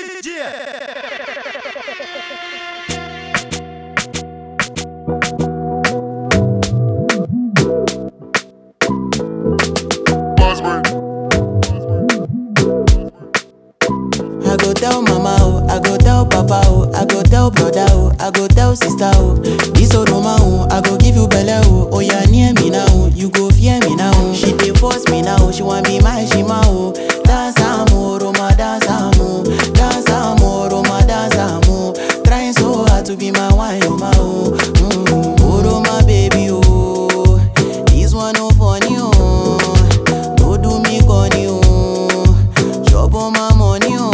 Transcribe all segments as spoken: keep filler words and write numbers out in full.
I go tell mama oh, I go tell papa oh, I go tell brother oh, I go tell sister oh. This Oroma oh, I go give you belle oh. Oh yeah, near me now, oh, you go fear me now. Oh. She dey force me now, she want be my shima oh. Dance amo, Oroma dance amo, dance amo, Oroma dance amo. Trying so hard to be my wine, Oroma oh. Mm, Oroma baby oh, this one no funny oh. No do me corny oh, chop on my money oh.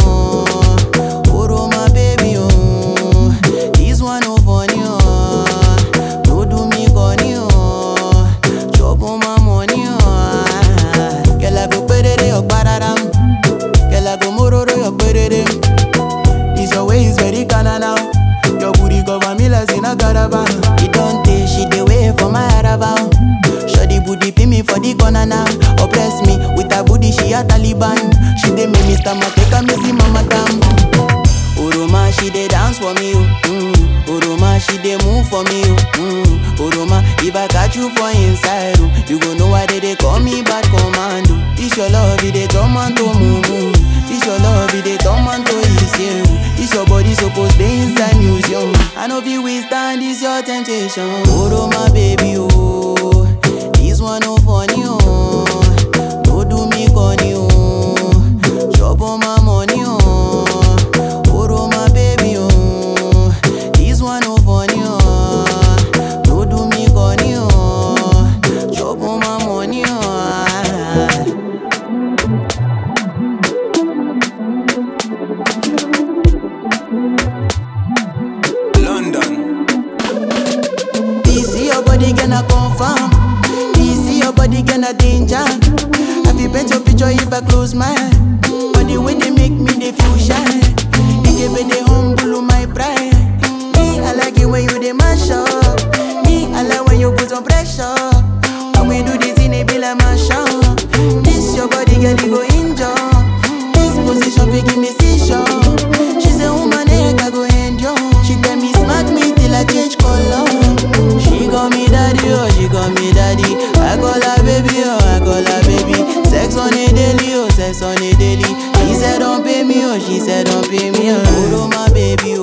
It don't take, she dey wait for my arrival. Shawty booty pin me for the corner now. Oppress me with her booty, she a Taliban. She dey make me stomach take a messy mama damn. Oroma, she dey dance for me, oh. Mm. Oroma, she dey move for me, oh. Mm. Oroma, if I catch you for inside, oh, you gon' know why they dey call me bad commando. This your love, it dey turn man to mumu. This your love, it dey turn man to easy. This your body supposed be inside museum. I know if we stand this your temptation. Oroma baby oh, this one no funny oh. No do me corny oh, chop on my money oh. Oroma baby oh, this one no funny oh. No do me corny oh, chop on my money oh. Body gonna confirm. This is your body gonna danger. I feel paint your picture if I close my eye. But the way they make me they feel shy. It give me the humble my pride. Me I like it when you they mash up. Me I like when you put on pressure. And we do this in a be like my show. This your body girl you go injure. This position fi give me seizure. She say woman neck I go endure. She tell me smack me till I change color. She call me daddy, oh, she call me daddy. I call her baby, oh, I call her baby. Sex on a daily, oh, sex on a daily. She said don't pay me, oh, she said don't pay me, oh. Oroma baby, oh.